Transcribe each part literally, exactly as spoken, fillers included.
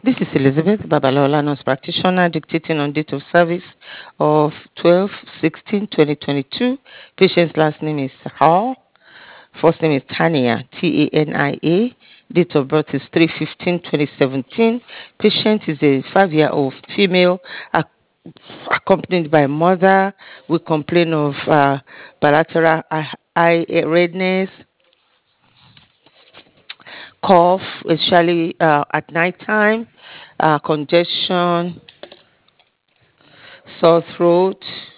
This is Elizabeth Babalola, nurse practitioner, dictating on date of service of twelve sixteen twenty twenty-two. Patient's last name is Hall. First name is Tania, T A N I A. Date of birth is three fifteen twenty seventeen. Patient is a five-year-old female ac- accompanied by mother with complaint of uh, bilateral eye eye redness, cough, especially uh, at night time, uh, congestion, sore throat,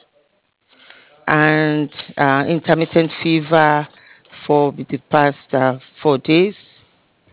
and uh, intermittent fever for the past uh, four days.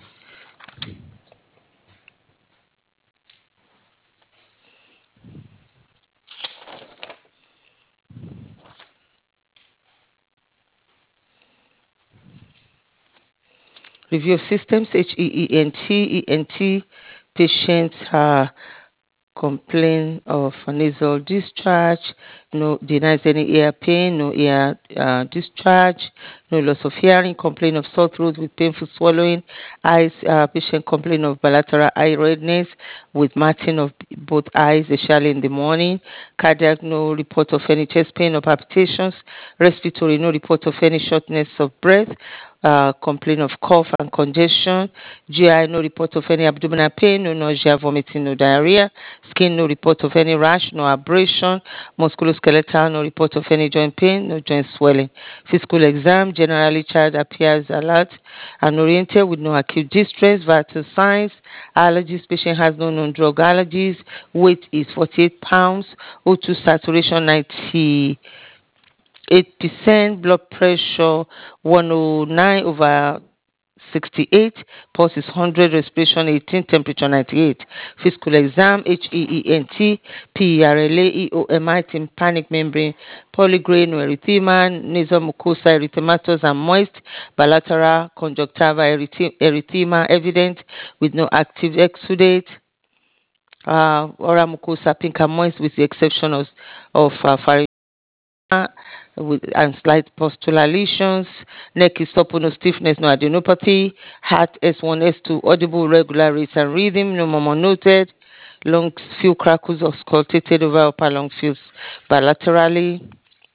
Review of systems, H E E N T, E N T, patient uh, complain of nasal discharge, no denies any ear pain, no ear uh, discharge, no loss of hearing, complain of sore throat with painful swallowing, eyes, uh, patient complain of bilateral eye redness with matting of both eyes, especially in the morning, cardiac, no report of any chest pain or palpitations, respiratory, no report of any shortness of breath, uh, complain of cough and congestion, G I, no report of any abdominal pain, no nausea, vomiting, no diarrhea, skin, no report of any rash, no abrasion, musculoskeletal, no report of any joint pain, no joint swelling. Physical exam, generally child appears alert and oriented with no acute distress, vital signs, allergies, patient has no known drug allergies, weight is forty-eight pounds, O two saturation ninety eight percent, blood pressure one oh nine over sixty-eight, pulse is one hundred, respiration eighteen, temperature ninety-eight. Physical exam, H E E N T, P E R L A, E O M I, tympanic membrane, polygrade, no erythema, nasal mucosa erythematous and moist, bilateral conjunctiva erythe- erythema evident with no active exudate, uh, oral mucosa pink and moist with the exception of, of uh, pharyngeal with and slight postural lesions, neck is supple, no stiffness, no adenopathy, heart S one, S two, audible regular rate and rhythm, no murmur noted, lungs few crackles auscultated over upper lung fields bilaterally,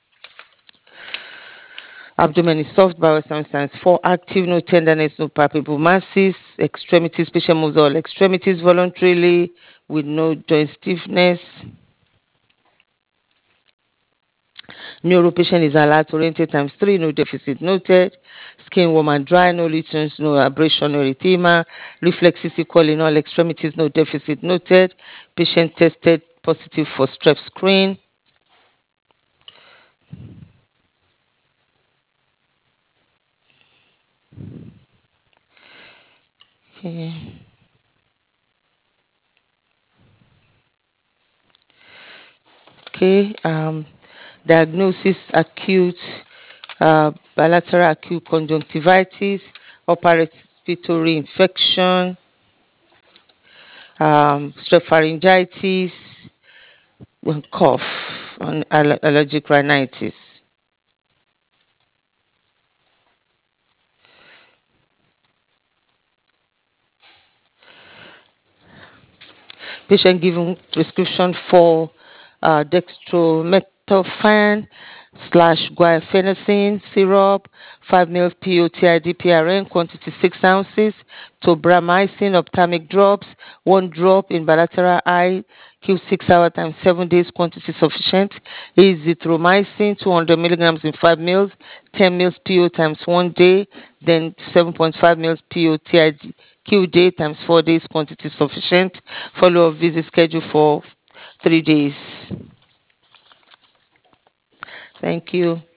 abdomen is soft, bowel sound signs four, active, no tenderness, no palpable masses, extremities, patient moves all extremities voluntarily with no joint stiffness. Neuro patient is alert, oriented times three, no deficit noted. Skin warm and dry, no lesions, no abrasion, no erythema. Reflexes equal in all extremities, no deficit noted. Patient tested positive for strep screen. Okay. Okay. Um, diagnosis acute uh, bilateral acute conjunctivitis, upper respiratory infection, um, strep pharyngitis, and cough, and aller- allergic rhinitis. Patient given prescription for uh, dextromethorphan slash guaifenesin syrup, five ml P O T I D P R N, quantity six ounces, tobramycin ophthalmic drops, one drop in bilateral eye, Q six hour times seven days, quantity sufficient, azithromycin, two hundred milligrams in five mils, ten mils P O times one day, then seven point five mils P O T I D Q day times four days, quantity sufficient. Follow up visit schedule for three days. Thank you.